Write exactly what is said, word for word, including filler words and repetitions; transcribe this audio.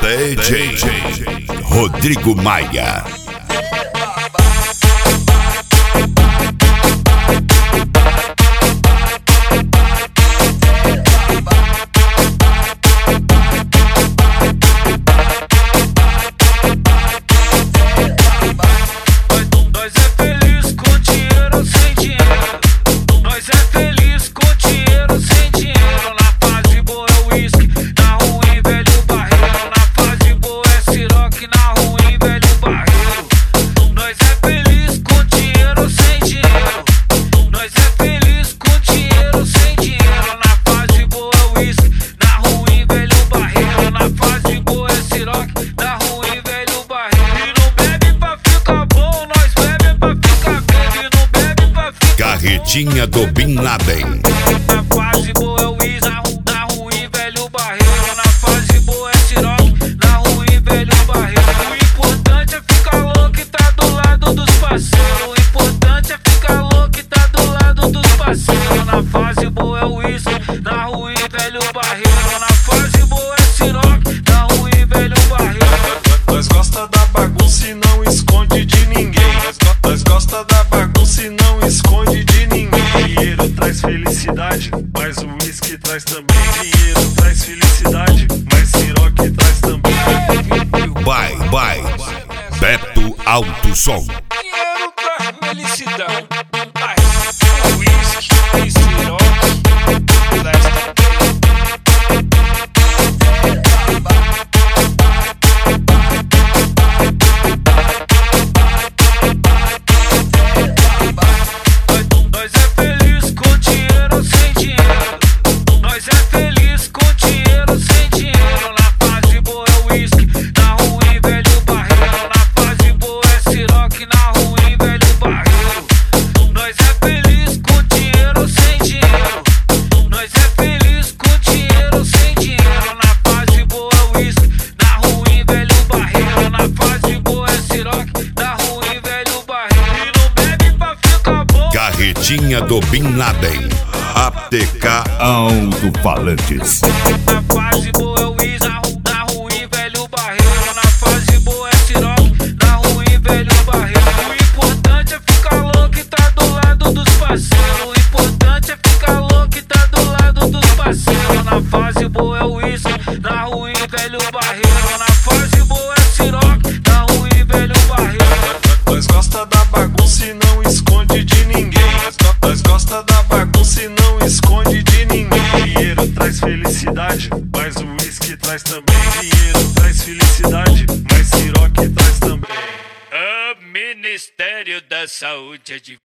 D J Rodrigo Maia. Carretinha do Bin Laden. Na fase boa é o Wiz, na ruim velho barreiro. Na fase boa é Ciroc, na ruim velho barreiro. O importante é ficar louco e tá do lado dos parceiros. O importante é ficar louco e tá do lado dos parceiros. Na fase boa é o Wiz, na ruim velho barreiro. Na fase boa é Ciroc, na ruim velho barreiro. Nós gosta da bagunça e não esconde de ninguém. Nós gosta da bagunça e não esconde de ninguém. Dinheiro traz felicidade, mas o uísque traz também. Dinheiro traz felicidade, mas Ciroc traz também. Vai, vai, Beto Alto Som. Dinheiro traz felicidade, mas o uísque e Ciroc traz também. Carretinha do Bin Laden. A T K Alto-Falantes. Na fase boa é o Wiz, na ruim velho barreiro. Na fase boa é Ciroc, na ruim velho barreiro. O importante é ficar louco e tá do lado dos parceiros. O importante é ficar louco e tá do lado dos parceiros. Na fase boa é o Wiz, na ruim velho barreiro. Na fase boa é Ciroc, na ruim velho barreiro. Nós gosta da bagunça e não esconde de ninguém. Nós gosta da bagunça e não esconde de ninguém. Dinheiro traz felicidade, mas o uísque traz também. Dinheiro traz felicidade, mas Ciroc traz também. O Ministério da Saúde é de